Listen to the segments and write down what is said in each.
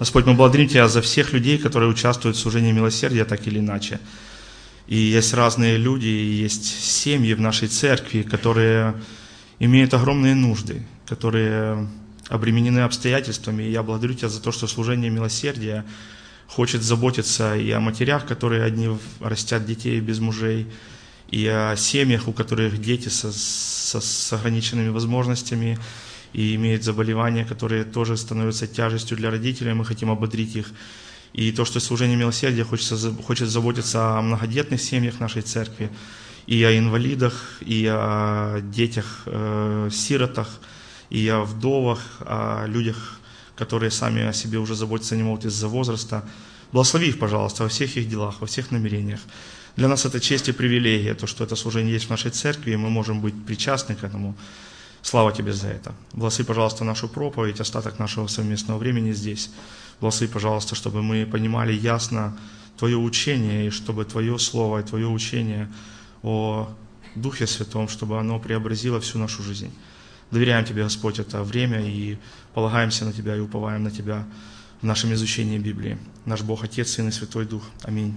Господь, мы благодарим Тебя за всех людей, которые участвуют в служении милосердия так или иначе. И есть разные люди, и есть семьи в нашей церкви, которые имеют огромные нужды, которые обременены обстоятельствами. И я благодарю Тебя за то, что служение милосердия хочет заботиться и о матерях, которые одни растят детей без мужей, и о семьях, у которых дети с ограниченными возможностями и имеют заболевания, которые тоже становятся тяжестью для родителей, мы хотим ободрить их. И то, что служение милосердия хочет заботиться о многодетных семьях нашей церкви, и о инвалидах, и о детях, сиротах, и о вдовах, о людях, которые сами о себе уже заботиться не могут из-за возраста. Благослови их, пожалуйста, во всех их делах, во всех намерениях. Для нас это честь и привилегия, то, что это служение есть в нашей церкви, и мы можем быть причастны к этому. Слава Тебе за это. Благослови, пожалуйста, нашу проповедь, остаток нашего совместного времени здесь. Благослови, пожалуйста, чтобы мы понимали ясно Твое учение, и чтобы Твое Слово и Твое учение о Духе Святом, чтобы оно преобразило всю нашу жизнь. Доверяем Тебе, Господь, это время, и полагаемся на Тебя, и уповаем на Тебя в нашем изучении Библии. Наш Бог, Отец, Сын и Святой Дух. Аминь.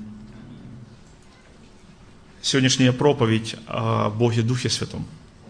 Сегодняшняя проповедь о Боге Духе Святом.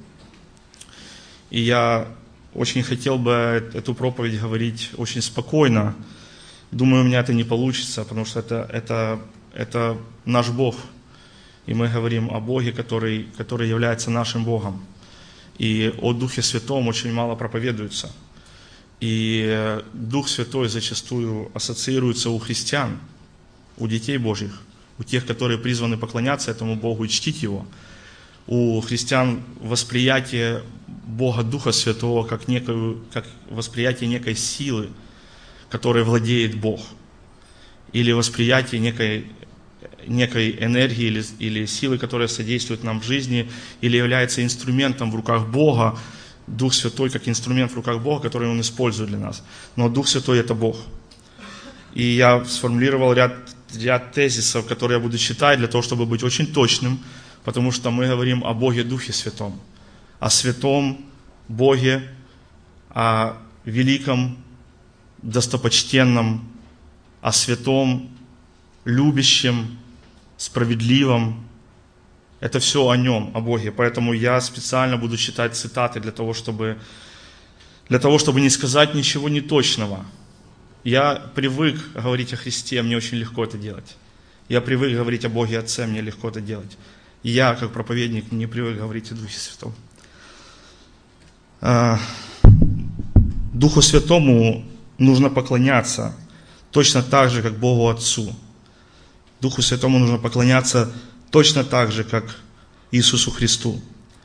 И я очень хотел бы эту проповедь говорить очень спокойно. Думаю, у меня это не получится, потому что это наш Бог. И мы говорим о Боге, который является нашим Богом. И о Духе Святом очень мало проповедуется. И Дух Святой зачастую ассоциируется у христиан, у детей Божьих, у тех, которые призваны поклоняться этому Богу и чтить Его. У христиан восприятие Бога Духа Святого как восприятие некой силы, которой владеет Бог, или восприятие некой энергии или силы, которая содействует нам в жизни, или является инструментом в руках Бога, Дух Святой как инструмент в руках Бога, который Он использует для нас. Но Дух Святой – это Бог. И я сформулировал ряд тезисов, которые я буду читать для того, чтобы быть очень точным, потому что мы говорим о Боге Духе Святом, о святом Боге, о великом, достопочтенном, о святом, любящем, справедливом. Это все о Нем, о Боге. Поэтому я специально буду читать цитаты для того, чтобы не сказать ничего неточного. Я привык говорить о Христе, мне очень легко это делать. Я привык говорить о Боге Отце, мне легко это делать. И я, как проповедник, не привык говорить о Духе Святом. Духу Святому нужно поклоняться точно так же, как Богу Отцу. Духу Святому нужно поклоняться точно так же, как Иисусу Христу.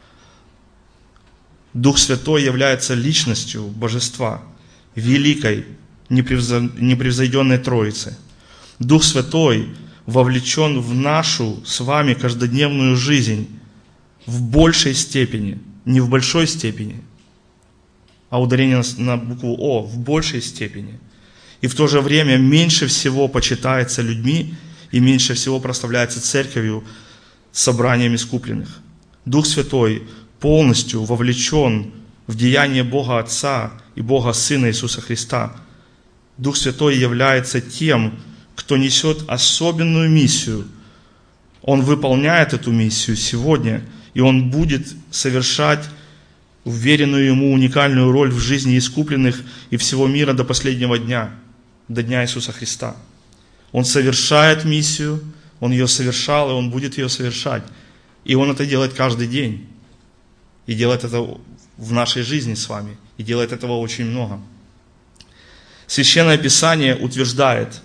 Дух Святой является личностью Божества, великой, непревзойденной Троицы. Дух Святой вовлечен в нашу с вами каждодневную жизнь в большей степени, не в большой степени, а ударение на букву О, в большей степени. И в то же время меньше всего почитается людьми и меньше всего прославляется церковью, собранием искупленных. Дух Святой полностью вовлечен в деяние Бога Отца и Бога Сына Иисуса Христа. Дух Святой является тем, кто несет особенную миссию. Он выполняет эту миссию сегодня, и Он будет совершать уверенную Ему уникальную роль в жизни искупленных и всего мира до последнего дня, до дня Иисуса Христа. Он совершает миссию, Он ее совершал, и Он будет ее совершать. И Он это делает каждый день. И делает это в нашей жизни с вами. И делает этого очень много. Священное Писание утверждает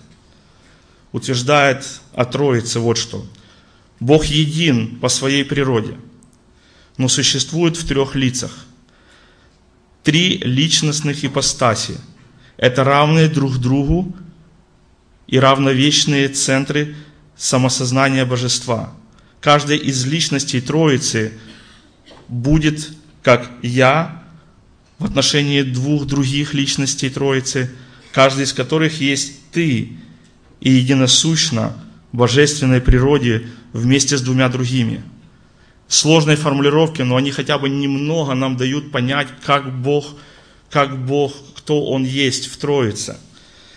о Троице вот что. Бог един по своей природе, но существует в 3 лицах. 3 личностных ипостаси. Это равные друг другу и равновечные центры самосознания Божества. Каждая из личностей Троицы будет как «я» в отношении 2 других личностей Троицы, каждый из которых есть «ты» и единосущно божественной природе вместе с 2 другими. Сложные формулировки, но они хотя бы немного нам дают понять, как Бог, кто Он есть в Троице.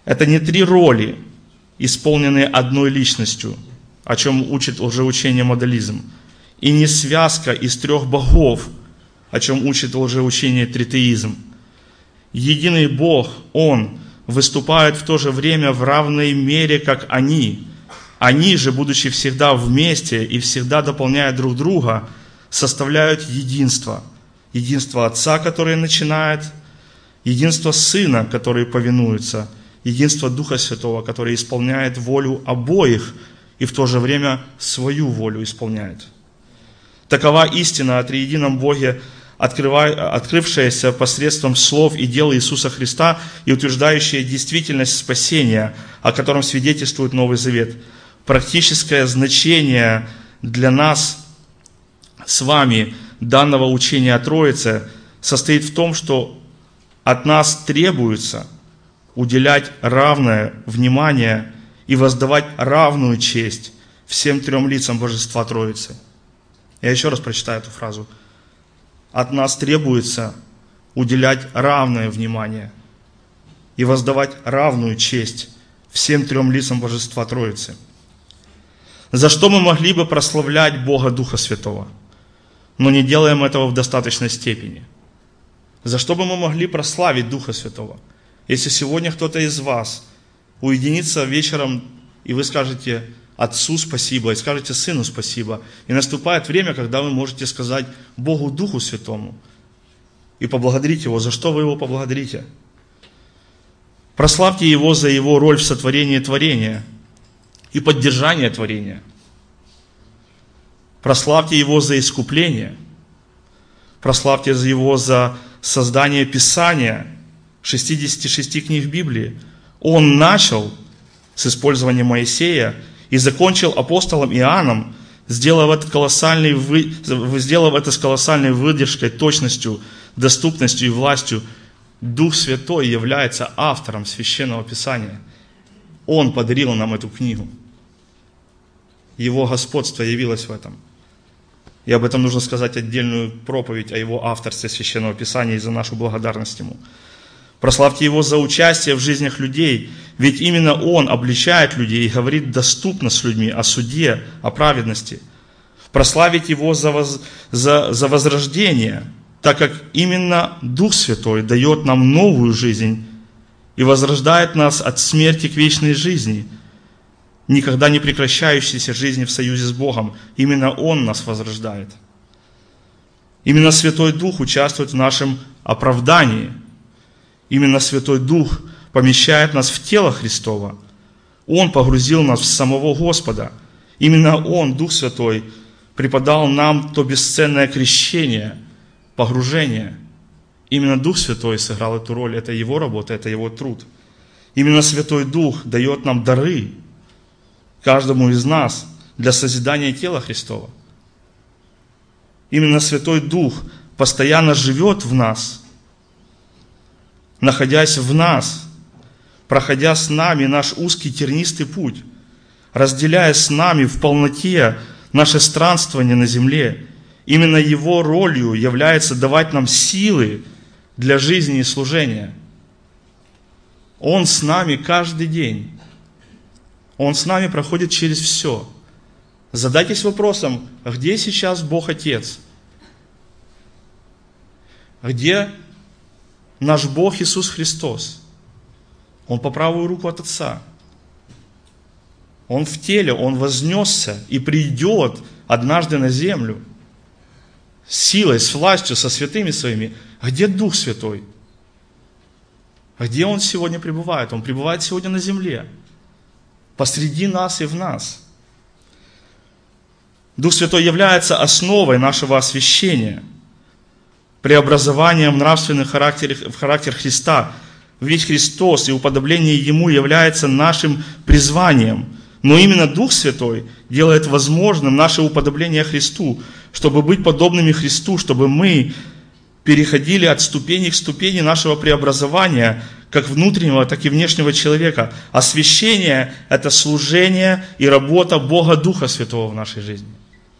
Это не 3 роли, исполненные одной личностью, о чем учит лжеучение модализм. И не связка из 3 богов, о чем учит лжеучение тритеизм. Единый Бог, Он, выступает в то же время в равной мере, как они. Они же, будучи всегда вместе и всегда дополняя друг друга, составляют единство. Единство Отца, который начинает, единство Сына, который повинуется, единство Духа Святого, который исполняет волю обоих и в то же время свою волю исполняет. Такова истина о триедином Боге, открывшаяся посредством слов и дел Иисуса Христа и утверждающая действительность спасения, о котором свидетельствует Новый Завет. Практическое значение для нас с вами данного учения о Троице состоит в том, что от нас требуется уделять равное внимание и воздавать равную честь всем 3 лицам Божества Троицы. Я еще раз прочитаю эту фразу. От нас требуется уделять равное внимание и воздавать равную честь всем 3 лицам Божества Троицы. За что мы могли бы прославлять Бога Духа Святого, но не делаем этого в достаточной степени? За что бы мы могли прославить Духа Святого? Если сегодня кто-то из вас уединится вечером, и вы скажете Отцу спасибо, и скажете Сыну спасибо, и наступает время, когда вы можете сказать Богу Духу Святому и поблагодарить Его. За что вы Его поблагодарите? Прославьте Его за Его роль в сотворении творения и поддержании творения. Прославьте Его за искупление. Прославьте Его за создание Писания, 66 книг Библии. Он начал с использования Моисея и закончил апостолом Иоанном, сделав это с колоссальной выдержкой, точностью, доступностью и властью. Дух Святой является автором Священного Писания. Он подарил нам эту книгу. Его господство явилось в этом. И об этом нужно сказать отдельную проповедь о Его авторстве Священного Писания и за нашу благодарность Ему. Прославьте Его за участие в жизнях людей, ведь именно Он обличает людей и говорит доступно с людьми о суде, о праведности. Прославить Его за возрождение, так как именно Дух Святой дает нам новую жизнь и возрождает нас от смерти к вечной жизни, никогда не прекращающейся жизни в союзе с Богом. Именно Он нас возрождает. Именно Святой Дух участвует в нашем оправдании. Именно Святой Дух помещает нас в тело Христово. Он погрузил нас в самого Господа. Именно Он, Дух Святой, преподал нам то бесценное крещение, погружение. Именно Дух Святой сыграл эту роль. Это Его работа, это Его труд. Именно Святой Дух дает нам дары, каждому из нас, для созидания тела Христова. Именно Святой Дух постоянно живет в нас, находясь в нас, проходя с нами наш узкий тернистый путь, разделяя с нами в полноте наше странствование на земле. Именно Его ролью является давать нам силы для жизни и служения. Он с нами каждый день. Он с нами проходит через все. Задайтесь вопросом, где сейчас Бог Отец? Где наш Бог Иисус Христос? Он по правую руку от Отца. Он в теле, Он вознесся и придет однажды на землю с силой, с властью, со святыми Своими. А где Дух Святой? А где Он сегодня пребывает? Он пребывает сегодня на земле, посреди нас и в нас. Дух Святой является основой нашего освящения, преобразованием нравственных в характер Христа. Ведь Христос и уподобление Ему является нашим призванием. Но именно Дух Святой делает возможным наше уподобление Христу, чтобы быть подобными Христу, чтобы мы переходили от ступени к ступени нашего преобразования, как внутреннего, так и внешнего человека. Освящение – это служение и работа Бога Духа Святого в нашей жизни.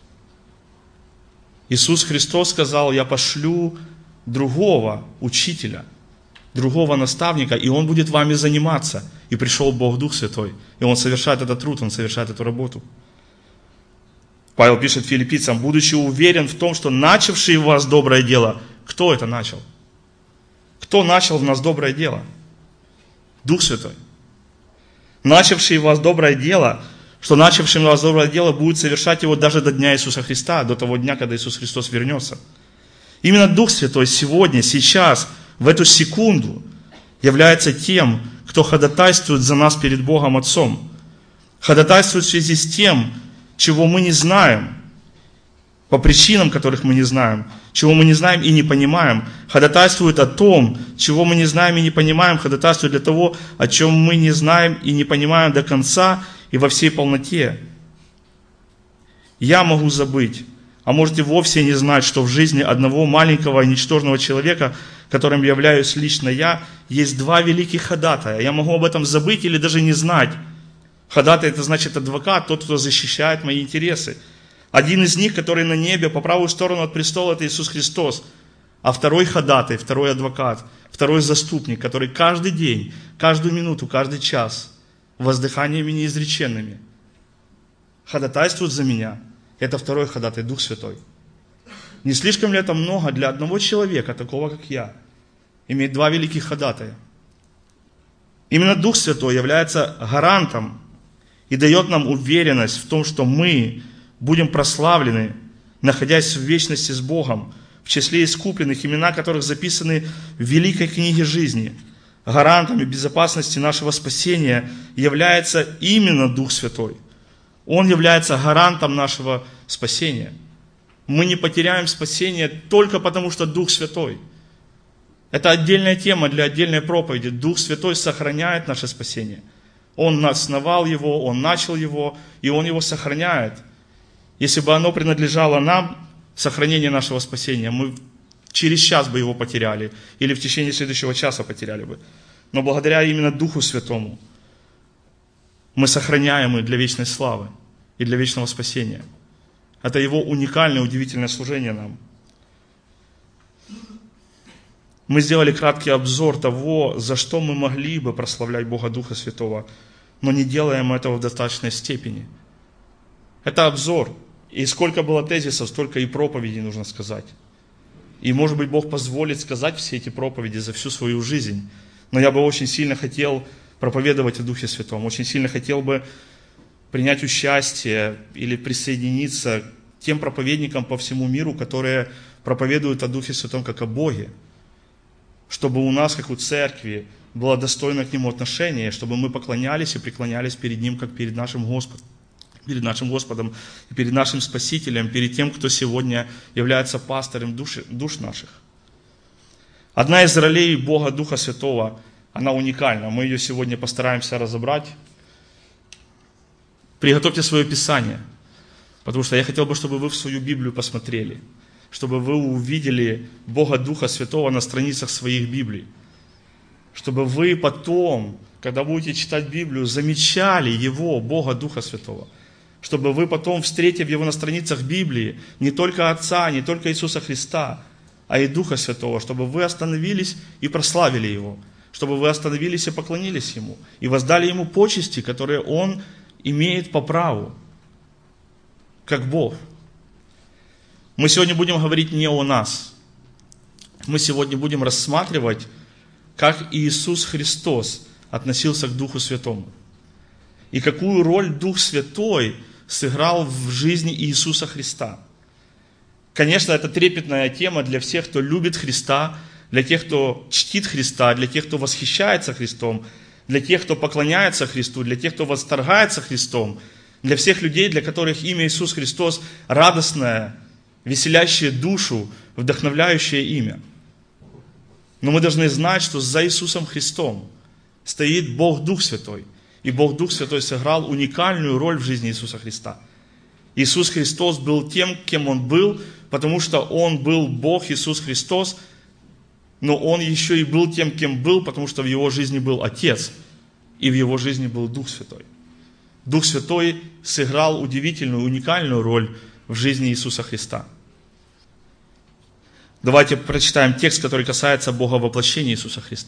Иисус Христос сказал: «Я пошлю другого учителя, другого наставника, и он будет вами заниматься, И пришел Бог Дух Святой. И Он совершает этот труд, Он совершает эту работу. Павел пишет филиппийцам: будучи уверен в том, что начавший в вас доброе дело. Кто это начал? Кто начал в нас доброе дело? Дух Святой. Начавший в вас доброе дело, что начавший в вас доброе дело будет совершать его даже до дня Иисуса Христа, до того дня, когда Иисус Христос вернется. Именно Дух Святой сегодня, сейчас, в эту секунду является тем, кто ходатайствует за нас перед Богом Отцом. Ходатайствует в связи с тем, чего мы не знаем, по причинам, которых мы не знаем, чего мы не знаем и не понимаем. Ходатайствует о том, чего мы не знаем и не понимаем. Ходатайствует для того, о чем мы не знаем и не понимаем до конца и во всей полноте. Я могу забыть, а можете вовсе не знать, что в жизни одного маленького и ничтожного человека, которым являюсь лично я, есть два великих ходатая. Я могу об этом забыть или даже не знать. Ходатай — это значит адвокат, тот, кто защищает мои интересы. Один из них, который на небе, по правую сторону от престола, это Иисус Христос. А второй ходатай, второй адвокат, второй заступник, который каждый день, каждую минуту, каждый час воздыханиями неизреченными ходатайствует за меня. Это второй ходатай, Дух Святой. Не слишком ли это много для одного человека, такого как я, иметь два великих ходатая? Именно Дух Святой является гарантом и дает нам уверенность в том, что мы будем прославлены, находясь в вечности с Богом, в числе искупленных, имена которых записаны в великой книге жизни. Гарантом и безопасности нашего спасения является именно Дух Святой. Он является гарантом нашего спасения. Мы не потеряем спасение только потому, что Дух Святой. Это отдельная тема для отдельной проповеди. Дух Святой сохраняет наше спасение. Он основал его, Он начал его, и Он его сохраняет. Если бы оно принадлежало нам, сохранение нашего спасения, мы через час бы его потеряли, или в течение следующего часа потеряли бы. Но благодаря именно Духу Святому мы сохраняемы для вечной славы и для вечного спасения. Это Его уникальное, удивительное служение нам. Мы сделали краткий обзор того, за что мы могли бы прославлять Бога Духа Святого, но не делаем этого в достаточной степени. Это обзор. И сколько было тезисов, столько и проповедей нужно сказать. И, может быть, Бог позволит сказать все эти проповеди за всю свою жизнь. Но я бы очень сильно хотел проповедовать о Духе Святом. Очень сильно хотел бы принять участие или присоединиться к тем проповедникам по всему миру, которые проповедуют о Духе Святом как о Боге. Чтобы у нас, как у церкви, было достойное к Нему отношение, чтобы мы поклонялись и преклонялись перед Ним, как перед нашим Господом. Перед нашим Господом, перед нашим Спасителем, перед тем, кто сегодня является пастырем душ наших. Одна из ролей Бога Духа Святого, она уникальна. Мы ее сегодня постараемся разобрать. Приготовьте свое Писание, потому что я хотел бы, чтобы вы в свою Библию посмотрели, чтобы вы увидели Бога Духа Святого на страницах своих Библий, чтобы вы потом, когда будете читать Библию, замечали Его, Бога Духа Святого. Чтобы вы потом, встретив Его на страницах Библии, не только Отца, не только Иисуса Христа, а и Духа Святого, чтобы вы остановились и прославили Его, чтобы вы остановились и поклонились Ему, и воздали Ему почести, которые Он имеет по праву, как Бог. Мы сегодня будем говорить не о нас. Мы сегодня будем рассматривать, как Иисус Христос относился к Духу Святому. И какую роль Дух Святой сыграл в жизни Иисуса Христа. Конечно, это трепетная тема для всех, кто любит Христа, для тех, кто чтит Христа, для тех, кто восхищается Христом, для тех, кто поклоняется Христу, для тех, кто восторгается Христом, для всех людей, для которых имя Иисус Христос радостное, веселящее душу, вдохновляющее имя. Но мы должны знать, что за Иисусом Христом стоит Бог Дух Святой. И Бог Дух Святой сыграл уникальную роль в жизни Иисуса Христа. Иисус Христос был тем, кем Он был, потому что Он был Бог Иисус Христос, но Он еще и был тем, кем был, потому что в Его жизни был Отец, и в Его жизни был Дух Святой. Дух Святой сыграл удивительную, уникальную роль в жизни Иисуса Христа. Давайте прочитаем текст, который касается Бога воплощения Иисуса Христа.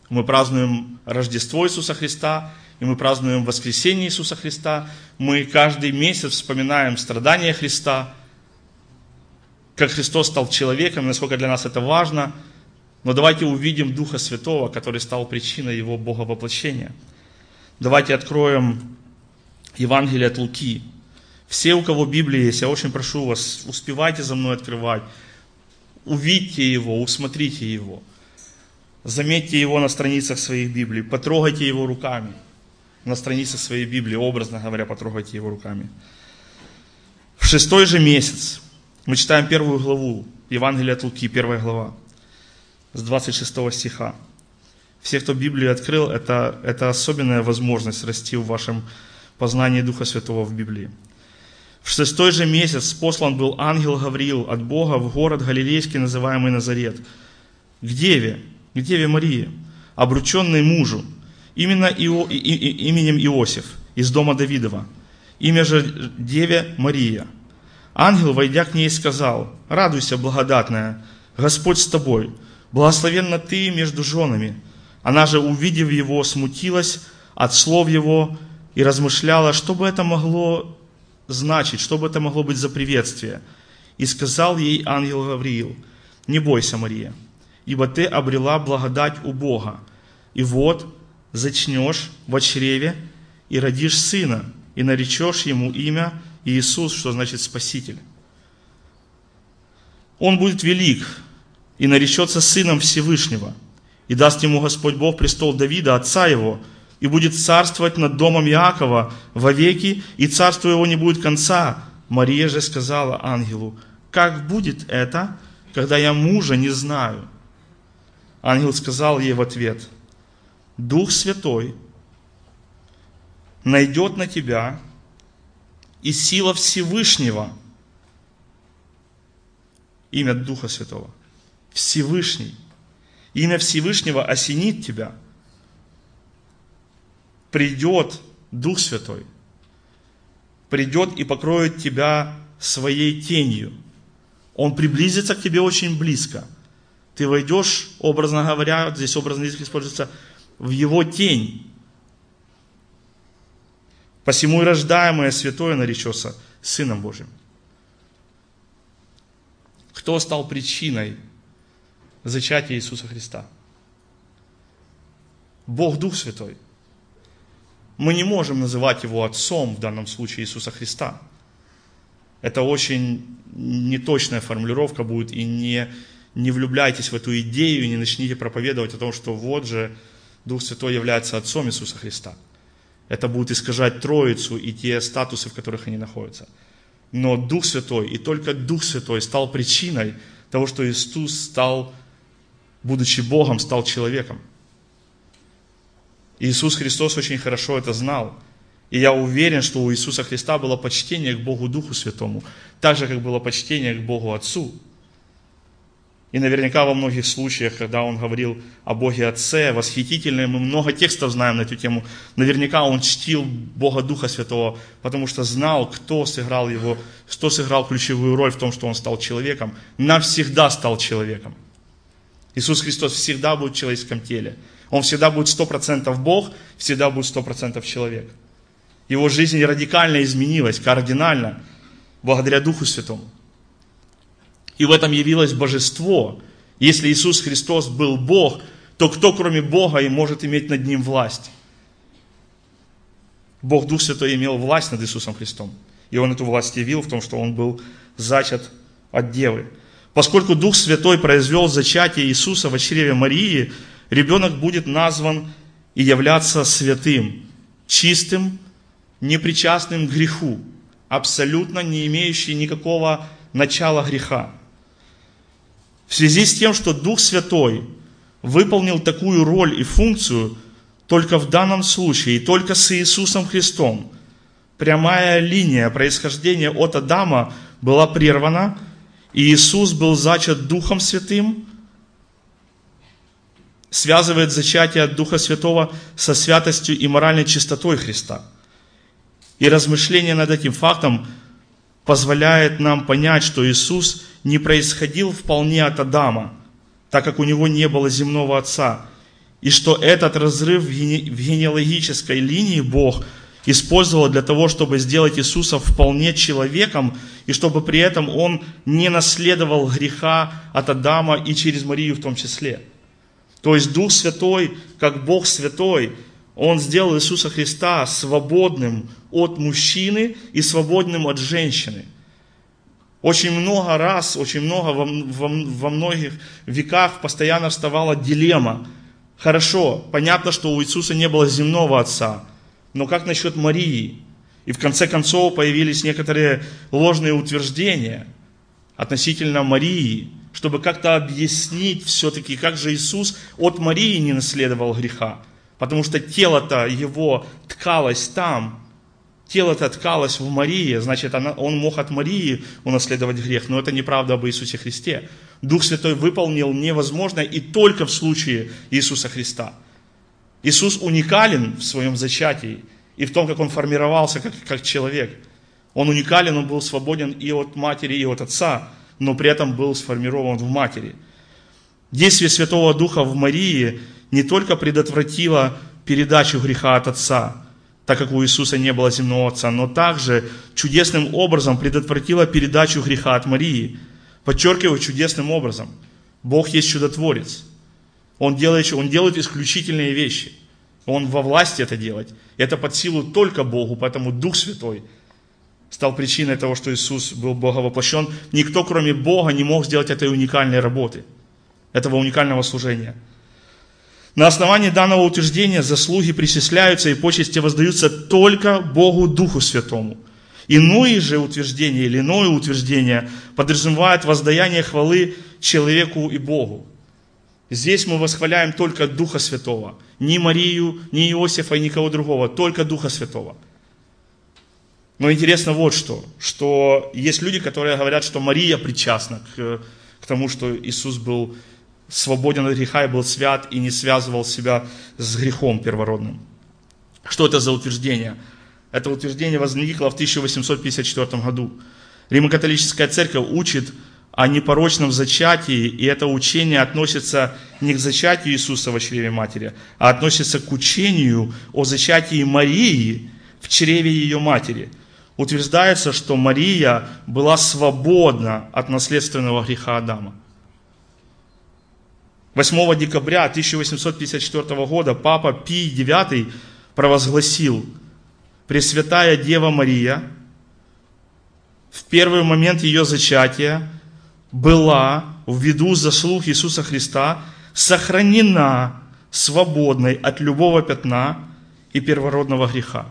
Мы празднуем Рождество Иисуса Христа, и мы празднуем воскресение Иисуса Христа. Мы каждый месяц вспоминаем страдания Христа, как Христос стал человеком, насколько для нас это важно. Но давайте увидим Духа Святого, который стал причиной Его Боговоплощения. Давайте откроем Евангелие от Луки. Все, у кого Библия есть, я очень прошу вас, успевайте за мной открывать. Увидьте его, усмотрите его. Заметьте его на страницах своих Библий. Потрогайте его руками. На страницах своей Библии, образно говоря, потрогайте его руками. В 6-й же месяц мы читаем 1 главу Евангелия от Луки, 1 глава, с 26 стиха. Все, кто Библию открыл, это особенная возможность расти в вашем познании Духа Святого в Библии. В 6-й же месяц послан был ангел Гавриил от Бога в город Галилейский, называемый Назарет, к деве Марии, обрученной мужу, именем Иосиф, из дома Давидова. Имя же деве Мария. Ангел, войдя к ней, сказал: «Радуйся, благодатная, Господь с тобой, благословенна ты между женами». Она же, увидев его, смутилась от слов его и размышляла, что бы это могло значить, что бы это могло быть за приветствие. И сказал ей ангел Гавриил: «Не бойся, Мария, ибо ты обрела благодать у Бога, и вот зачнешь в чреве и родишь сына, и наречешь ему имя Иисус», что значит Спаситель. «Он будет велик и наречется сыном Всевышнего, и даст ему Господь Бог престол Давида, отца его, и будет царствовать над домом Иакова вовеки, и царству его не будет конца». Мария же сказала ангелу: «Как будет это, когда я мужа не знаю?» Ангел сказал ей в ответ: «Дух Святой найдет на тебя, и сила Всевышнего», имя Духа Святого, Всевышний, имя Всевышнего осенит тебя. Придет Дух Святой, придет и покроет тебя своей тенью. Он приблизится к тебе очень близко. Ты войдешь, образно говоря, здесь образный язык используется, в его тень. Посему и рождаемое святое наречется Сыном Божьим. Кто стал причиной зачатия Иисуса Христа? Бог Дух Святой. Мы не можем называть Его Отцом, в данном случае Иисуса Христа. Это очень неточная формулировка будет, и не влюбляйтесь в эту идею, и не начните проповедовать о том, что вот же Дух Святой является Отцом Иисуса Христа. Это будет искажать Троицу и те статусы, в которых они находятся. Но Дух Святой, и только Дух Святой стал причиной того, что Иисус стал, будучи Богом, стал человеком. Иисус Христос очень хорошо это знал. И я уверен, что у Иисуса Христа было почтение к Богу Духу Святому, так же, как было почтение к Богу Отцу. И наверняка во многих случаях, когда Он говорил о Боге Отце, восхитительно, мы много текстов знаем на эту тему, наверняка Он чтил Бога Духа Святого, потому что знал, кто сыграл ключевую роль в том, что Он стал человеком, навсегда стал человеком. Иисус Христос всегда будет в человеческом теле. Он всегда будет 100% Бог, всегда будет 100% человек. Его жизнь радикально изменилась, кардинально, благодаря Духу Святому. И в этом явилось божество. Если Иисус Христос был Бог, то кто, кроме Бога, и может иметь над Ним власть? Бог Дух Святой имел власть над Иисусом Христом. И Он эту власть явил в том, что Он был зачат от Девы. Поскольку Дух Святой произвел зачатие Иисуса в чреве Марии, ребенок будет назван и являться святым, чистым, непричастным к греху, абсолютно не имеющий никакого начала греха. В связи с тем, что Дух Святой выполнил такую роль и функцию, только в данном случае, и только с Иисусом Христом, прямая линия происхождения от Адама была прервана, и Иисус был зачат Духом Святым, связывает зачатие от Духа Святого со святостью и моральной чистотой Христа. И размышление над этим фактом позволяет нам понять, что Иисус не происходил вполне от Адама, так как у него не было земного отца. И что этот разрыв в генеалогической линии Бог использовал для того, чтобы сделать Иисуса вполне человеком, и чтобы при этом Он не наследовал греха от Адама и через Марию в том числе. То есть Дух Святой, как Бог Святой, Он сделал Иисуса Христа свободным от мужчины и свободным от женщины. Очень много раз, во многих веках постоянно вставала дилемма. Хорошо, понятно, что у Иисуса не было земного отца, но как насчет Марии? И в конце концов появились некоторые ложные утверждения относительно Марии, чтобы как-то объяснить все-таки, как же Иисус от Марии не наследовал греха. Потому что тело-то его ткалось там, тело-то ткалось в Марии, значит, он мог от Марии унаследовать грех, но это неправда об Иисусе Христе. Дух Святой выполнил невозможное и только в случае Иисуса Христа. Иисус уникален в своем зачатии и в том, как Он формировался как человек. Он уникален, Он был свободен и от матери, и от отца, но при этом был сформирован в матери. Действие Святого Духа в Марии не только предотвратило передачу греха от отца, так как у Иисуса не было земного отца, но также чудесным образом предотвратило передачу греха от Марии. Подчеркиваю, чудесным образом. Бог есть чудотворец. Он делает исключительные вещи. Он во власти это делать. Это под силу только Богу, поэтому Дух Святой стал причиной того, что Иисус был боговоплощен. Никто, кроме Бога, не мог сделать этой уникальной работы, этого уникального служения. На основании данного утверждения заслуги причисляются и почести воздаются только Богу Духу Святому. Иное же утверждение или иное утверждение подразумевает воздаяние хвалы человеку и Богу. Здесь мы восхваляем только Духа Святого. Ни Марию, ни Иосифа и никого другого, только Духа Святого. Но интересно вот что есть люди, которые говорят, что Мария причастна к тому, что Иисус был свободен от греха и был свят и не связывал себя с грехом первородным. Что это за утверждение? Это утверждение возникло в 1854 году. Римо-католическая церковь учит о непорочном зачатии, и это учение относится не к зачатию Иисуса в чреве матери, а относится к учению о зачатии Марии в чреве ее матери. Утверждается, что Мария была свободна от наследственного греха Адама. 8 декабря 1854 года Папа Пий IX провозгласил: «Пресвятая Дева Мария в первый момент ее зачатия была, ввиду заслуг Иисуса Христа, сохранена свободной от любого пятна и первородного греха».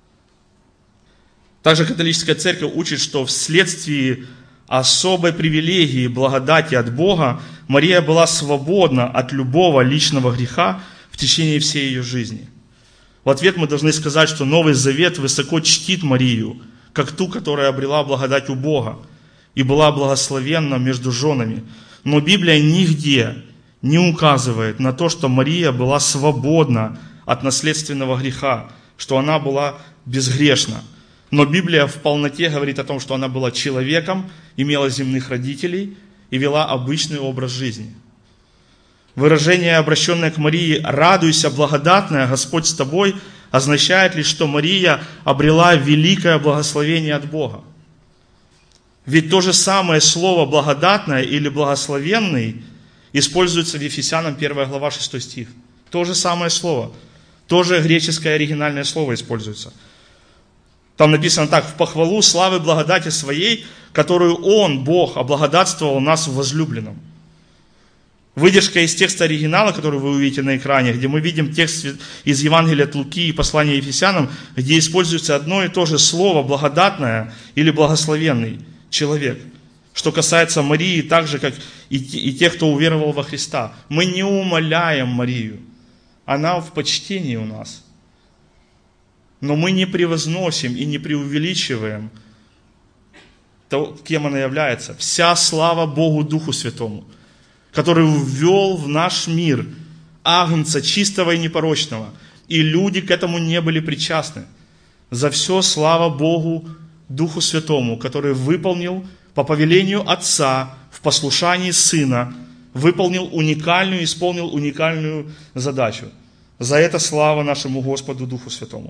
Также католическая церковь учит, что вследствие особой привилегии благодати от Бога Мария была свободна от любого личного греха в течение всей ее жизни. В ответ мы должны сказать, что Новый Завет высоко чтит Марию, как ту, которая обрела благодать у Бога и была благословенна между женами. Но Библия нигде не указывает на то, что Мария была свободна от наследственного греха, что она была безгрешна. Но Библия в полноте говорит о том, что она была человеком, имела земных родителей и вела обычный образ жизни. Выражение, обращенное к Марии «Радуйся, благодатная, Господь с тобой», означает лишь, что Мария обрела великое благословение от Бога. Ведь то же самое слово «благодатная» или «благословенный» используется в Ефесянам 1 глава 6 стих. То же самое слово, то же греческое оригинальное слово используется. Там написано так: «В похвалу славы благодати своей, которую Он, Бог, облагодатствовал нас в возлюбленном». Выдержка из текста оригинала, который вы увидите на экране, где мы видим текст из Евангелия от Луки и послания Ефесянам, где используется одно и то же слово «благодатное» или «благословенный человек». Что касается Марии, так же, как и тех, кто уверовал во Христа. Мы не умаляем Марию. Она в почтении у нас. Но мы не превозносим и не преувеличиваем то, кем она является. Вся слава Богу Духу Святому, который ввел в наш мир Агнца чистого и непорочного, и люди к этому не были причастны. За все слава Богу Духу Святому, который выполнил по повелению Отца в послушании Сына выполнил уникальную, исполнил уникальную задачу. За это слава нашему Господу Духу Святому.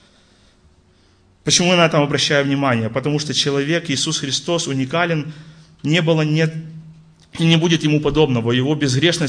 Почему я на этом обращаю внимание? Потому что человек, Иисус Христос, уникален, не было, нет и не будет ему подобного. Его безгрешное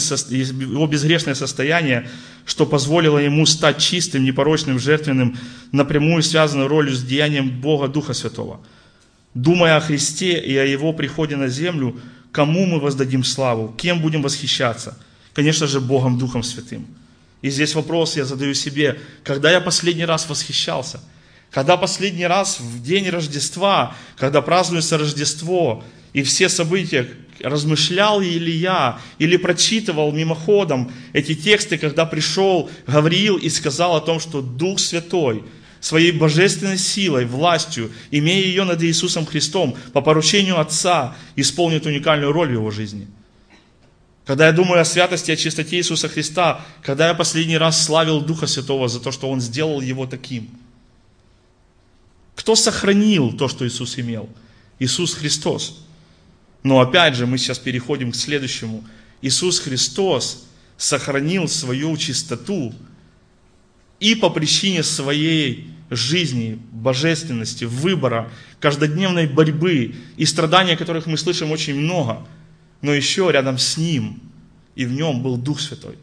состояние, что позволило ему стать чистым, непорочным, жертвенным, напрямую связано ролью с деянием Бога Духа Святого. Думая о Христе и о Его приходе на землю, кому мы воздадим славу, кем будем восхищаться? Конечно же, Богом Духом Святым. И здесь вопрос я задаю себе, когда я последний раз восхищался? Когда последний раз в день Рождества, когда празднуется Рождество, и все события, размышлял ли я, или прочитывал мимоходом эти тексты, когда пришел Гавриил и сказал о том, что Дух Святой своей божественной силой, властью, имея ее над Иисусом Христом, по поручению Отца, исполнит уникальную роль в его жизни. Когда я думаю о святости, о чистоте Иисуса Христа, когда я последний раз славил Духа Святого за то, что Он сделал его таким. Кто сохранил то, что Иисус имел? Иисус Христос. Но опять же, мы сейчас переходим к следующему. Иисус Христос сохранил свою чистоту и по причине своей жизни, божественности, выбора, каждодневной борьбы и страданий, о которых мы слышим очень много, но еще рядом с Ним и в Нем был Дух Святой.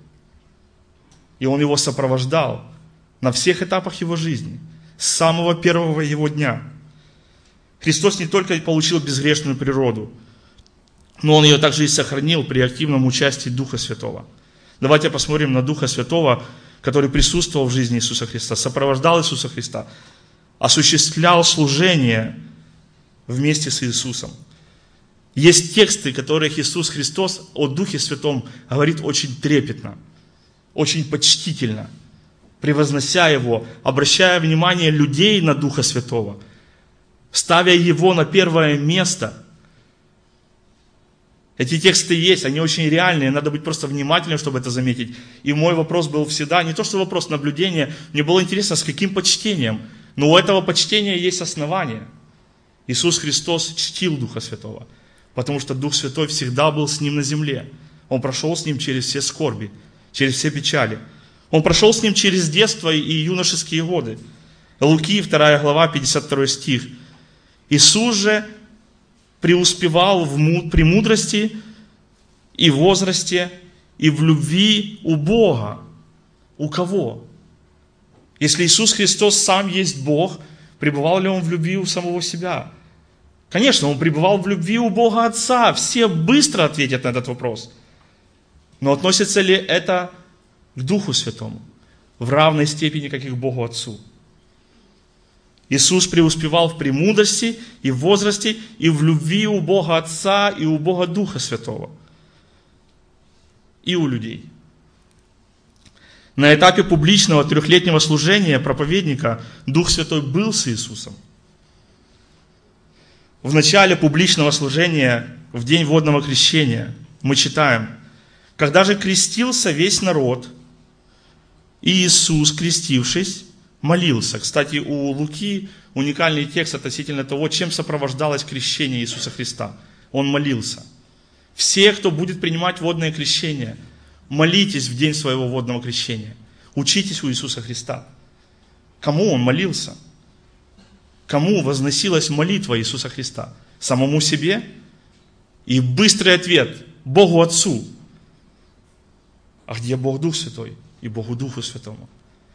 И Он его сопровождал на всех этапах его жизни, с самого первого его дня. Христос не только получил безгрешную природу, но Он ее также и сохранил при активном участии Духа Святого. Давайте посмотрим на Духа Святого, который присутствовал в жизни Иисуса Христа, сопровождал Иисуса Христа, осуществлял служение вместе с Иисусом. Есть тексты, в которых Иисус Христос о Духе Святом говорит очень трепетно, очень почтительно, превознося Его, обращая внимание людей на Духа Святого, ставя Его на первое место. Эти тексты есть, они очень реальные, надо быть просто внимательным, чтобы это заметить. И мой вопрос был всегда, не то что вопрос наблюдения, мне было интересно, с каким почтением. Но у этого почтения есть основание. Иисус Христос чтил Духа Святого, потому что Дух Святой всегда был с Ним на земле. Он прошел с Ним через все скорби, через все печали. Он прошел с Ним через детство и юношеские годы. Луки, 2 глава, 52 стих. Иисус же преуспевал в премудрости и в возрасте, и в любви у Бога. У кого? Если Иисус Христос сам есть Бог, пребывал ли Он в любви у самого себя? Конечно, Он пребывал в любви у Бога Отца. Все быстро ответят на этот вопрос. Но относится ли это к Духу Святому в равной степени, как и к Богу Отцу? Иисус преуспевал в премудрости и в возрасте, и в любви у Бога Отца, и у Бога Духа Святого, и у людей. На этапе публичного 3-летнего служения проповедника Дух Святой был с Иисусом. В начале публичного служения, в день водного крещения, мы читаем: «Когда же крестился весь народ, и Иисус, крестившись, молился». Кстати, у Луки уникальный текст относительно того, чем сопровождалось крещение Иисуса Христа. Он молился. Все, кто будет принимать водное крещение, молитесь в день своего водного крещения. Учитесь у Иисуса Христа. Кому Он молился? Кому возносилась молитва Иисуса Христа? Самому себе? И быстрый ответ: Богу Отцу. А где Бог Дух Святой? И Богу Духу Святому.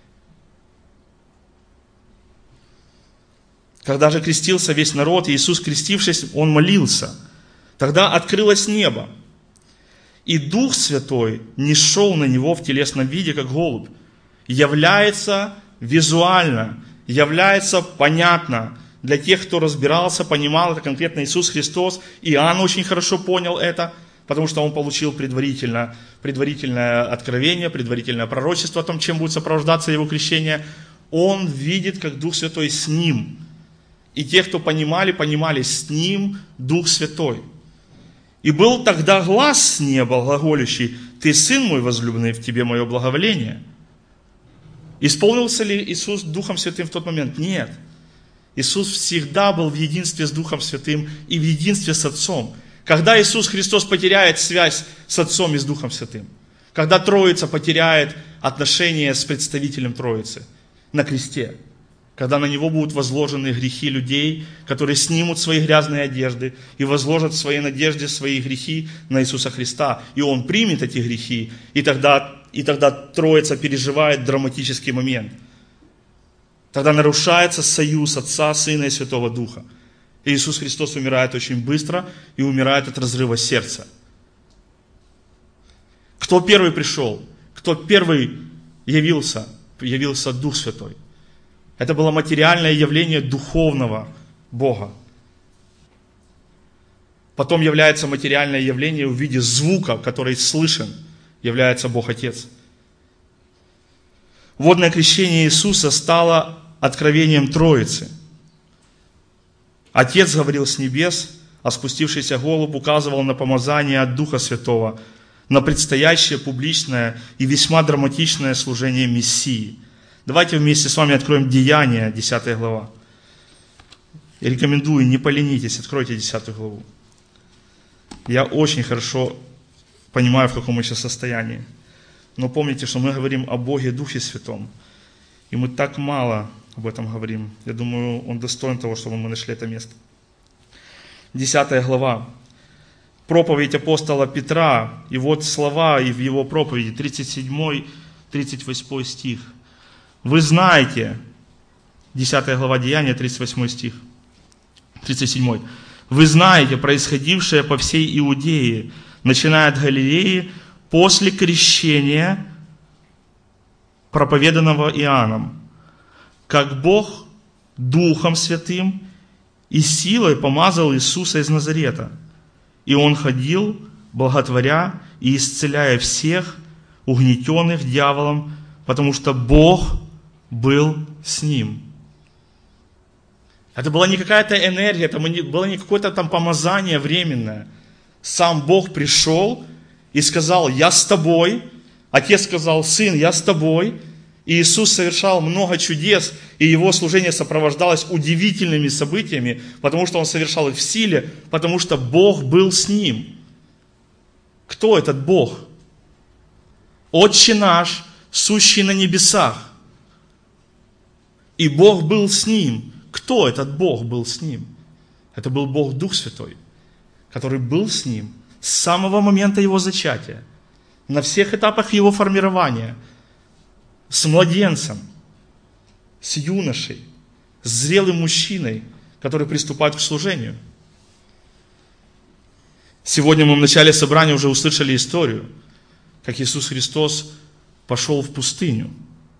Когда же крестился весь народ, и Иисус, крестившись, Он молился. Тогда открылось небо, и Дух Святой нисшел на Него в телесном виде, как голубь. Является визуально, является понятно для тех, кто разбирался, понимал, это конкретно Иисус Христос. Иоанн очень хорошо понял это, потому что он получил предварительное откровение, предварительное пророчество о том, чем будет сопровождаться его крещение. Он видит, как Дух Святой с ним. И те, кто понимали, с ним Дух Святой. И был тогда глас с неба, глаголющий: «Ты, Сын мой возлюбленный, в Тебе мое благоволение». Исполнился ли Иисус Духом Святым в тот момент? Нет. Иисус всегда был в единстве с Духом Святым и в единстве с Отцом. Когда Иисус Христос потеряет связь с Отцом и с Духом Святым? Когда Троица потеряет отношения с представителем Троицы на кресте? Когда на Него будут возложены грехи людей, которые снимут свои грязные одежды и возложат в своей надежде свои грехи на Иисуса Христа. И Он примет эти грехи, и тогда Троица переживает драматический момент. Тогда нарушается союз Отца, Сына и Святого Духа. И Иисус Христос умирает очень быстро и умирает от разрыва сердца. Кто первый пришел? Кто первый явился? Явился Дух Святой. Это было материальное явление духовного Бога. Потом является материальное явление в виде звука, который слышен, является Бог Отец. Водное крещение Иисуса стало откровением Троицы. Отец говорил с небес, а спустившийся голубь указывал на помазание от Духа Святого, на предстоящее публичное и весьма драматичное служение Мессии. Давайте вместе с вами откроем Деяния, 10 глава. Я рекомендую, не поленитесь, откройте 10 главу. Я очень хорошо понимаю, в каком мы сейчас состоянии. Но помните, что мы говорим о Боге Духе Святом. И мы так мало об этом говорим. Я думаю, Он достоин того, чтобы мы нашли это место. 10 глава. Проповедь апостола Петра. И вот слова и в его проповеди, 37-38 стих. Вы знаете, 10 глава Деяния, 38 стих, 37. Вы знаете происходившее по всей Иудее, начиная от Галилеи, после крещения, проповеданного Иоанном, как Бог Духом Святым и силой помазал Иисуса из Назарета. И Он ходил, благотворя и исцеляя всех, угнетенных дьяволом, потому что Бог был с Ним. Это была не какая-то энергия, это было не какое-то там помазание временное. Сам Бог пришел и сказал: «Я с тобой». Отец сказал: «Сын, я с тобой». И Иисус совершал много чудес, и Его служение сопровождалось удивительными событиями, потому что Он совершал их в силе, потому что Бог был с Ним. Кто этот Бог? Отче наш, сущий на небесах. И Бог был с Ним. Кто этот Бог был с Ним? Это был Бог Дух Святой, который был с Ним с самого момента Его зачатия, на всех этапах Его формирования, с младенцем, с юношей, с зрелым мужчиной, который приступает к служению. Сегодня мы в начале собрания уже услышали историю, как Иисус Христос пошел в пустыню.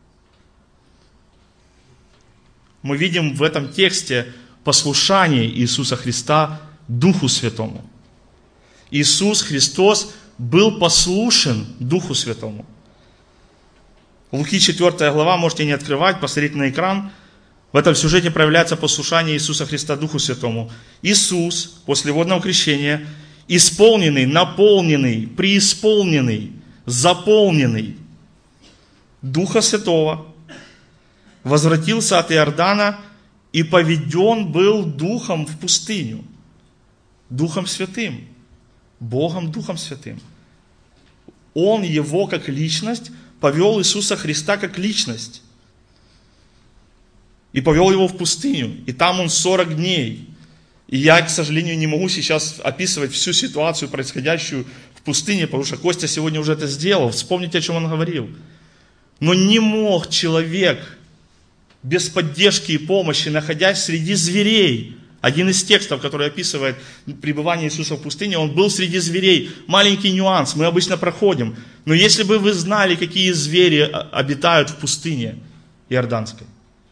Мы видим в этом тексте послушание Иисуса Христа Духу Святому. Иисус Христос был послушен Духу Святому. Луки 4 глава, можете не открывать, посмотреть на экран. В этом сюжете проявляется послушание Иисуса Христа Духу Святому. Иисус после водного крещения, исполненный, наполненный, преисполненный, заполненный Духа Святого, возвратился от Иордана и поведен был Духом в пустыню. Духом Святым. Богом Духом Святым. Он его как личность повел Иисуса Христа как личность. И повел его в пустыню. И там он 40 дней. И я, к сожалению, не могу сейчас описывать всю ситуацию, происходящую в пустыне, потому что Костя сегодня уже это сделал. Вспомните, о чем он говорил. Но не мог человек без поддержки и помощи, находясь среди зверей. Один из текстов, который описывает пребывание Иисуса в пустыне, он был среди зверей. Маленький нюанс, мы обычно проходим. Но если бы вы знали, какие звери обитают в пустыне Иорданской.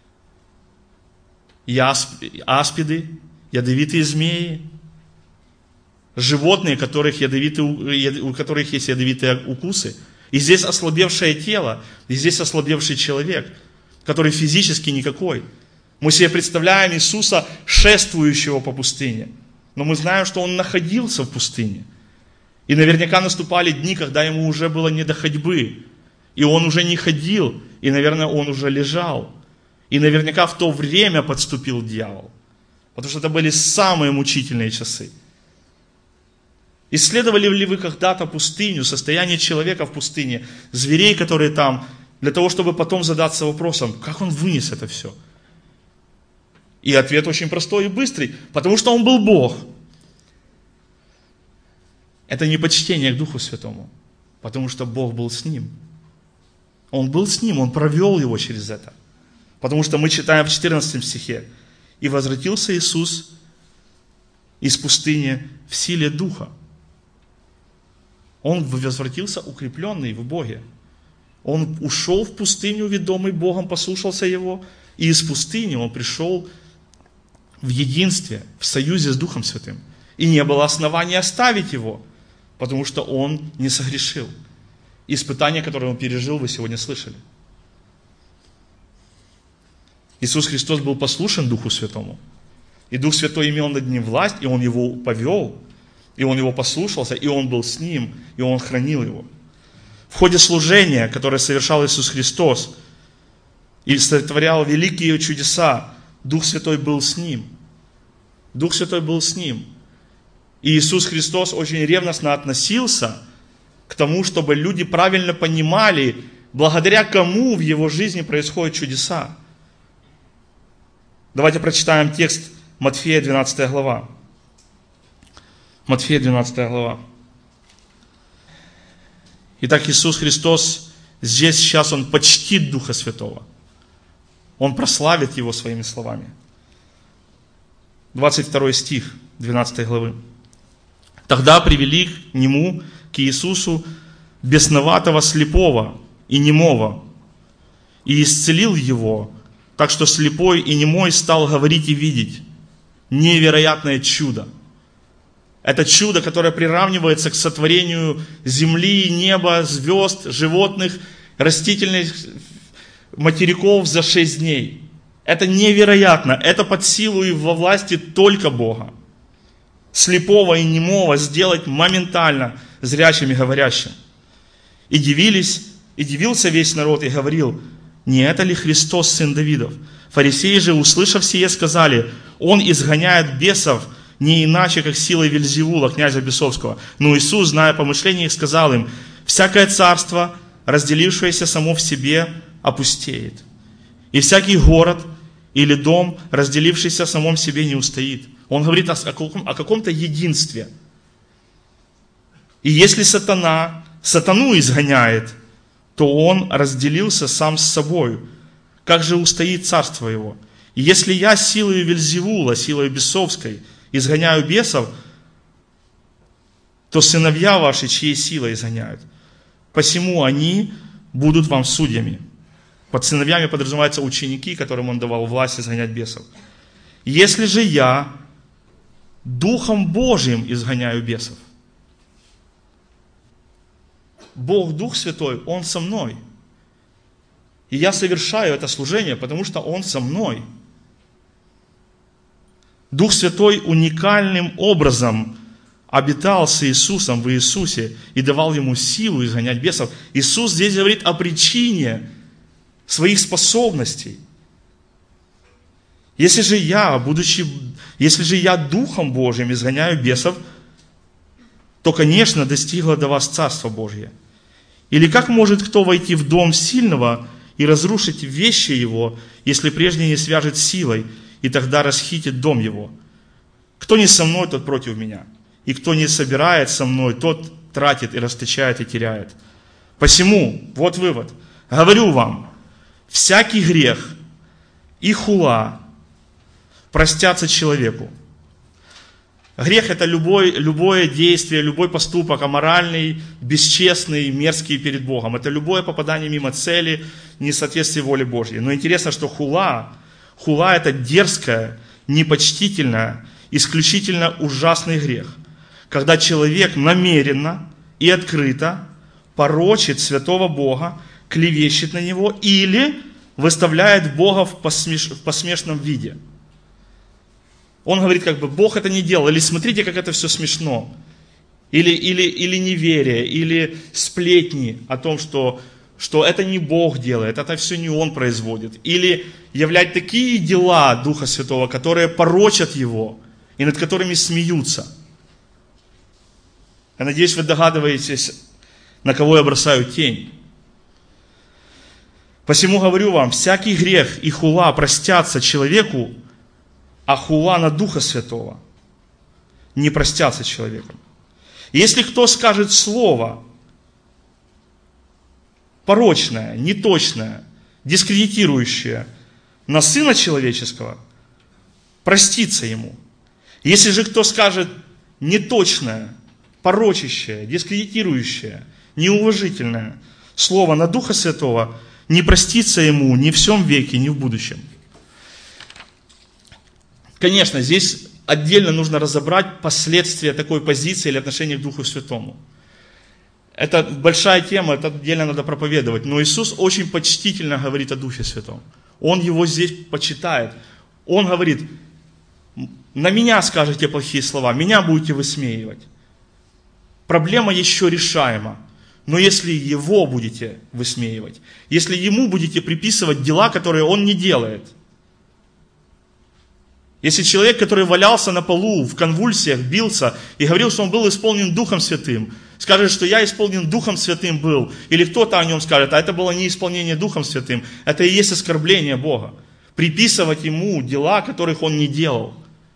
Аспиды, ядовитые змеи, животные, у которых есть ядовитые укусы. И здесь ослабевшее тело, и здесь ослабевший человек, который физически никакой. Мы себе представляем Иисуса, шествующего по пустыне. Но мы знаем, что Он находился в пустыне. И наверняка наступали дни, когда Ему уже было не до ходьбы. И Он уже не ходил. И, наверное, Он уже лежал. И наверняка в то время подступил дьявол. Потому что это были самые мучительные часы. Исследовали ли вы когда-то пустыню, состояние человека в пустыне, зверей, которые там, для того, чтобы потом задаться вопросом, как он вынес это все? И ответ очень простой и быстрый, потому что он был Бог. Это не почтение к Духу Святому, потому что Бог был с ним. Он был с ним, он провел его через это. Потому что мы читаем в 14 стихе, «И возвратился Иисус из пустыни в силе Духа». Он возвратился укрепленный в Боге. Он ушел в пустыню, ведомый Богом, послушался Его, и из пустыни он пришел в единстве, в союзе с Духом Святым. И не было основания оставить Его, потому что он не согрешил. Испытания, которые он пережил, вы сегодня слышали. Иисус Христос был послушен Духу Святому. И Дух Святой имел над ним власть, и он его повел, и он его послушался, и он был с ним, и он хранил его. В ходе служения, которое совершал Иисус Христос, и сотворял великие чудеса, Дух Святой был с ним. Дух Святой был с ним. И Иисус Христос очень ревностно относился к тому, чтобы люди правильно понимали, благодаря кому в его жизни происходят чудеса. Давайте прочитаем текст Матфея, 12 глава. Матфея, 12 глава. Итак, Иисус Христос здесь, сейчас Он почтит Духа Святого. Он прославит Его своими словами. 22 стих 12 главы. «Тогда привели к Нему, к Иисусу, бесноватого, слепого и немого, и исцелил его, так что слепой и немой стал говорить и видеть». Невероятное чудо. Это чудо, которое приравнивается к сотворению земли, неба, звезд, животных, растительных материков за 6 дней. Это невероятно. Это под силу и во власти только Бога. Слепого и немого сделать моментально зрячим и говорящим. И дивился весь народ и говорил: не это ли Христос, сын Давидов? Фарисеи же, услышав сие, сказали: он изгоняет бесов не иначе, как силой Вельзевула, князя бесовского. Но Иисус, зная помышления их, сказал им: всякое царство, разделившееся само в себе, опустеет. И всякий город или дом, разделившийся в самом себе, не устоит. Он говорит о каком-то единстве. И если сатану изгоняет, то он разделился сам с собой. Как же устоит царство его? И если я силой Вельзевула, силой бесовской, изгоняю бесов, то сыновья ваши, чьей силой изгоняют, посему они будут вам судьями. Под сыновьями подразумеваются ученики, которым он давал власть изгонять бесов. Если же я Духом Божьим изгоняю бесов, Бог, Дух Святой, Он со мной. И я совершаю это служение, потому что Он со мной. Дух Святой уникальным образом обитал с Иисусом в Иисусе и давал Ему силу изгонять бесов. Иисус здесь говорит о причине своих способностей. Если же я Духом Божьим изгоняю бесов, то, конечно, достигло до вас Царство Божье. Или как может кто войти в дом сильного и разрушить вещи его, если прежде не свяжет силой, и тогда расхитит дом его? Кто не со мной, тот против меня. И кто не собирает со мной, тот тратит и расточает и теряет. Посему, вот вывод, говорю вам, всякий грех и хула простятся человеку. Грех – это любое действие, любой поступок аморальный, бесчестный, мерзкий перед Богом. Это любое попадание мимо цели, несоответствие воле Божьей. Но интересно, что хула – это дерзкое, непочтительное, исключительно ужасный грех. Когда человек намеренно и открыто порочит святого Бога, клевещет на Него или выставляет Бога в посмешном виде. Он говорит, как бы, Бог это не делал, или смотрите, как это все смешно, или неверие, или сплетни о том, что это не Бог делает, это все не Он производит, или являть такие дела Духа Святого, которые порочат Его, и над которыми смеются. Я надеюсь, вы догадываетесь, на кого я бросаю тень. Посему говорю вам, всякий грех и хула простятся человеку, а хула на Духа Святого не простятся человеком. Если кто скажет слово порочное, неточное, дискредитирующее на Сына Человеческого, простится ему. Если же кто скажет неточное, порочащее, дискредитирующее, неуважительное слово на Духа Святого, не простится ему ни в всем веке, ни в будущем. Конечно, здесь отдельно нужно разобрать последствия такой позиции или отношения к Духу Святому. Это большая тема, это отдельно надо проповедовать. Но Иисус очень почтительно говорит о Духе Святом. Он его здесь почитает. Он говорит, на меня скажете плохие слова, меня будете высмеивать. Проблема еще решаема. Но если его будете высмеивать, если ему будете приписывать дела, которые он не делает, если человек, который валялся на полу, в конвульсиях, бился и говорил, что он был исполнен Духом Святым, скажет, что я исполнен Духом Святым был, или кто-то о нем скажет, а это было не исполнение Духом Святым, это и есть оскорбление Бога. Приписывать ему дела, которых он не делал.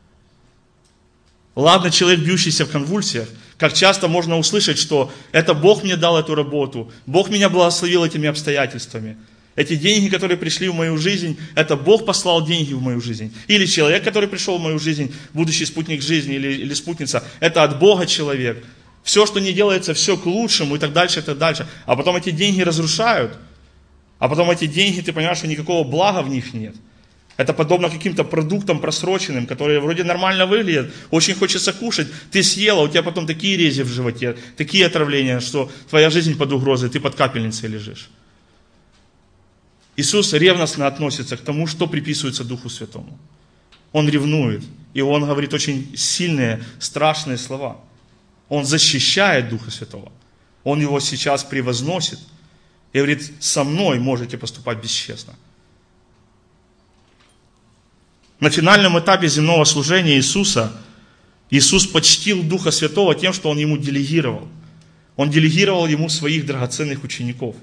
Ладно, человек, бьющийся в конвульсиях, как часто можно услышать, что это Бог мне дал эту работу, Бог меня благословил этими обстоятельствами. Эти деньги, которые пришли в мою жизнь, это Бог послал деньги в мою жизнь. Или человек, который пришел в мою жизнь, будущий спутник жизни или спутница, это от Бога человек. Все, что не делается, все к лучшему и так дальше, и так дальше. А потом эти деньги разрушают. А потом эти деньги, ты понимаешь, что никакого блага в них нет. Это подобно каким-то продуктам просроченным, которые вроде нормально выглядят, очень хочется кушать, ты съела, у тебя потом такие рези в животе, такие отравления, что твоя жизнь под угрозой, ты под капельницей лежишь. Иисус ревностно относится к тому, что приписывается Духу Святому. Он ревнует, и Он говорит очень сильные, страшные слова. Он защищает Духа Святого. Он его сейчас превозносит и говорит, со мной можете поступать бесчестно. На финальном этапе земного служения Иисус почтил Духа Святого тем, что Он ему делегировал. Он делегировал ему своих драгоценных учеников.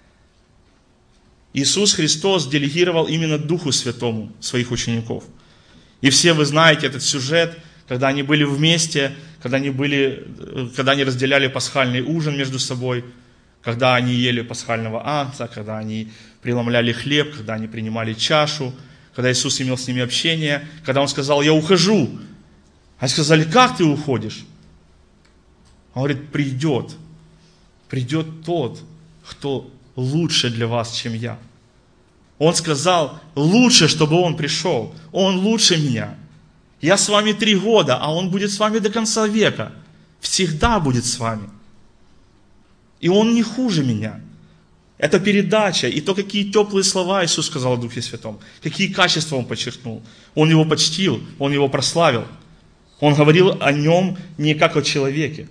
Иисус Христос делегировал именно Духу Святому своих учеников. И все вы знаете этот сюжет, когда они были вместе, когда они разделяли пасхальный ужин между собой, когда они ели пасхального агнца, когда они преломляли хлеб, когда они принимали чашу, когда Иисус имел с ними общение, когда Он сказал, я ухожу. Они сказали, как ты уходишь? Он говорит, придет тот, кто лучше для вас, чем я. Он сказал, лучше, чтобы Он пришел. Он лучше меня. Я с вами 3 года, а Он будет с вами до конца века. Всегда будет с вами. И Он не хуже меня. Это передача, и то, какие теплые слова Иисус сказал о Духе Святом, какие качества Он подчеркнул. Он его почтил, Он его прославил. Он говорил о нем не как о человеке.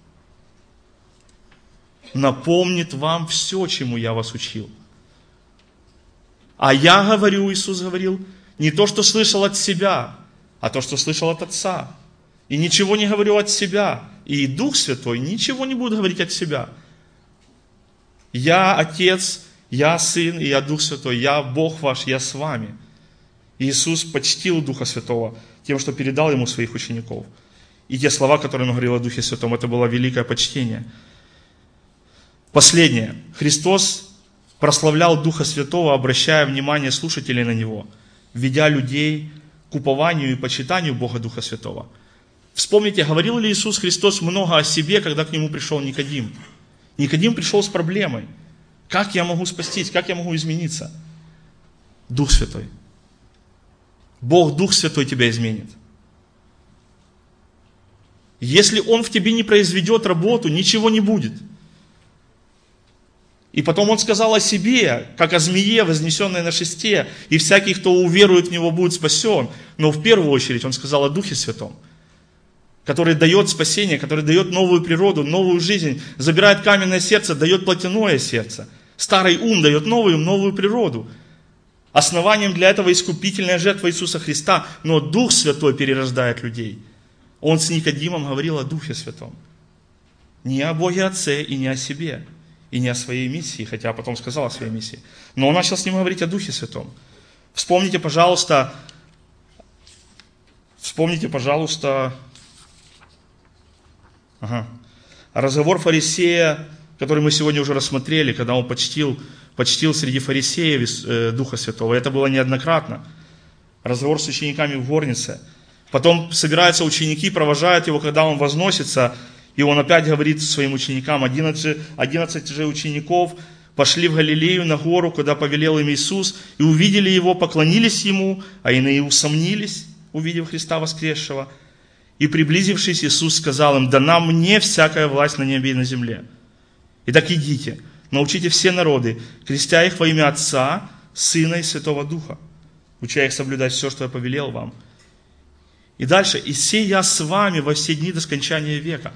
Напомнит вам все, чему я вас учил. А я говорю, Иисус говорил, не то, что слышал от себя, а то, что слышал от Отца. И ничего не говорю от себя. И Дух Святой ничего не будет говорить от себя. Я Отец, я Сын, и я Дух Святой, я Бог ваш, я с вами. Иисус почтил Духа Святого тем, что передал Ему своих учеников. И те слова, которые Он говорил о Духе Святом, это было великое почтение. Последнее. Христос прославлял Духа Святого, обращая внимание слушателей на Него, ведя людей к упованию и почитанию Бога Духа Святого. Вспомните, говорил ли Иисус Христос много о себе, когда к Нему пришел Никодим? Никодим пришел с проблемой. Как я могу спастись? Как я могу измениться? Дух Святой. Бог, Дух Святой тебя изменит. Если Он в тебе не произведет работу, ничего не будет. И потом Он сказал о себе, как о змее, вознесенной на шесте, и всякий, кто уверует в Него, будет спасен. Но в первую очередь Он сказал о Духе Святом, который дает спасение, который дает новую природу, новую жизнь, забирает каменное сердце, дает плотяное сердце. Старый ум дает новую природу. Основанием для этого искупительная жертва Иисуса Христа, но Дух Святой перерождает людей. Он с Никодимом говорил о Духе Святом. Не о Боге Отце и не о себе, и не о своей миссии, хотя потом сказал о своей миссии. Но он начал с ним говорить о Духе Святом. Вспомните, пожалуйста, разговор фарисея, который мы сегодня уже рассмотрели, когда он почтил среди фарисеев Духа Святого. Это было неоднократно. Разговор с учениками в горнице. Потом собираются ученики, провожают его, когда он возносится, и он опять говорит своим ученикам: 11 же учеников пошли в Галилею на гору, куда повелел им Иисус, и увидели его, поклонились ему, а иные усомнились, увидев Христа воскресшего. И приблизившись, Иисус сказал им: дана мне всякая власть на небе и на земле. Итак, идите, научите все народы, крестя их во имя Отца, Сына и Святого Духа, уча их соблюдать все, что я повелел вам. И дальше: и сей я с вами во все дни до скончания века.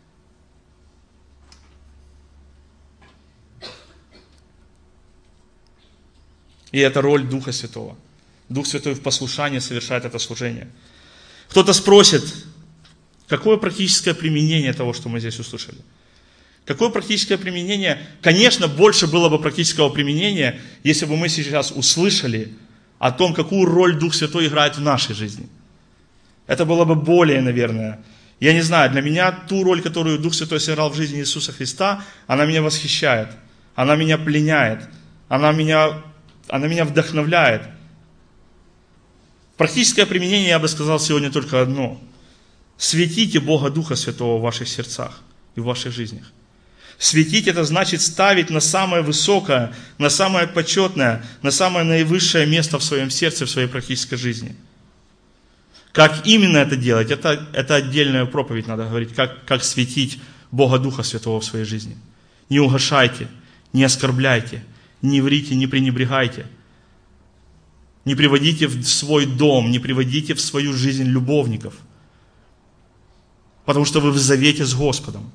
И это роль Духа Святого. Дух Святой в послушании совершает это служение. Кто-то спросит, какое практическое применение того, что мы здесь услышали? Какое практическое применение? Конечно, больше было бы практического применения, если бы мы сейчас услышали о том, какую роль Дух Святой играет в нашей жизни. Это было бы более, наверное, я не знаю, для меня ту роль, которую Дух Святой сыграл в жизни Иисуса Христа, она меня восхищает, она меня пленяет, она меня вдохновляет. Практическое применение, я бы сказал сегодня только одно. Светите Бога Духа Святого в ваших сердцах и в ваших жизнях. Светить — это значит ставить на самое высокое, на самое почетное, на самое наивысшее место в своем сердце, в своей практической жизни. Как именно это делать, это отдельная проповедь, надо говорить, как светить Бога Духа Святого в своей жизни. Не угашайте, не оскорбляйте, не врите, не пренебрегайте. Не приводите в свой дом, не приводите в свою жизнь любовников. Потому что вы в завете с Господом.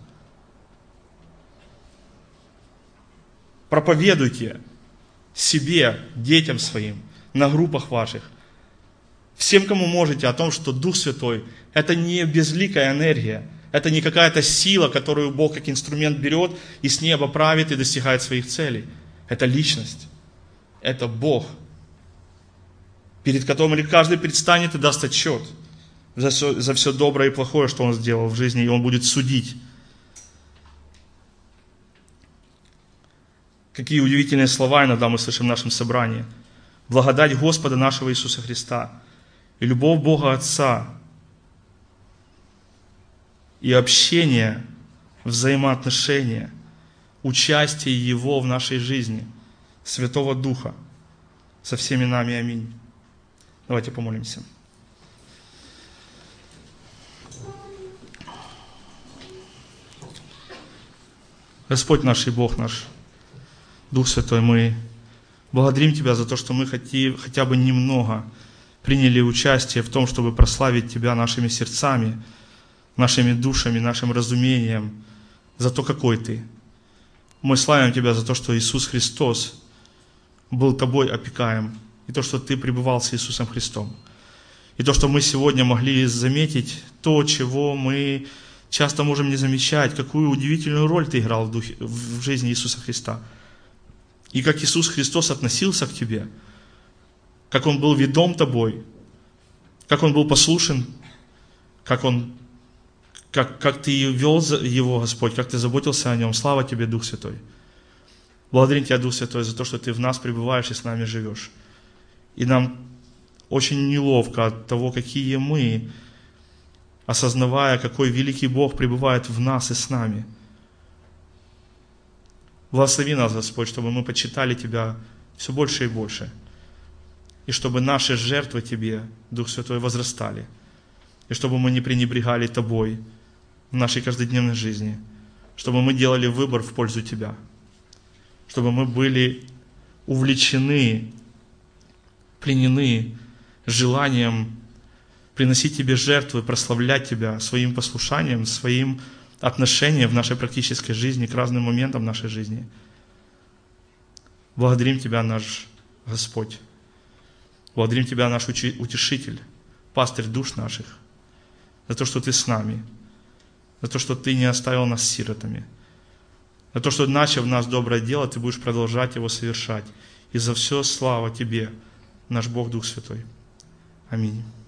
Проповедуйте себе, детям своим, на группах ваших, всем, кому можете, о том, что Дух Святой – это не безликая энергия, это не какая-то сила, которую Бог как инструмент берет и с неба правит и достигает своих целей. Это личность, это Бог, перед которым каждый предстанет и даст отчет за все доброе и плохое, что он сделал в жизни, и он будет судить. Какие удивительные слова иногда мы слышим в нашем собрании. Благодать Господа нашего Иисуса Христа и любовь Бога Отца и общение, взаимоотношения, участие Его в нашей жизни, Святого Духа, со всеми нами. Аминь. Давайте помолимся. Господь наш и Бог наш, Дух Святой, мы благодарим Тебя за то, что мы хотя бы немного приняли участие в том, чтобы прославить Тебя нашими сердцами, нашими душами, нашим разумением, за то, какой Ты. Мы славим Тебя за то, что Иисус Христос был Тобой опекаем, и то, что Ты пребывал с Иисусом Христом. И то, что мы сегодня могли заметить, то, чего мы часто можем не замечать, какую удивительную роль Ты играл в жизни Иисуса Христа. И как Иисус Христос относился к Тебе, как Он был ведом Тобой, как Он был послушен, как Ты вел Его, Господь, как Ты заботился о Нем. Слава Тебе, Дух Святой. Благодарим Тебя, Дух Святой, за то, что Ты в нас пребываешь и с нами живешь. И нам очень неловко от того, какие мы, осознавая, какой великий Бог пребывает в нас и с нами. Благослови нас, Господь, чтобы мы почитали Тебя все больше и больше. И чтобы наши жертвы Тебе, Дух Святой, возрастали. И чтобы мы не пренебрегали Тобой в нашей каждодневной жизни. Чтобы мы делали выбор в пользу Тебя. Чтобы мы были увлечены, пленены желанием приносить Тебе жертвы, прославлять Тебя своим послушанием, своим отношением в нашей практической жизни к разным моментам нашей жизни. Благодарим Тебя, наш Господь. Благодарим Тебя, наш Утешитель, пастырь душ наших, за то, что Ты с нами, за то, что Ты не оставил нас сиротами, за то, что, начав в нас доброе дело, Ты будешь продолжать его совершать. И за все слава Тебе, наш Бог Дух Святой. Аминь.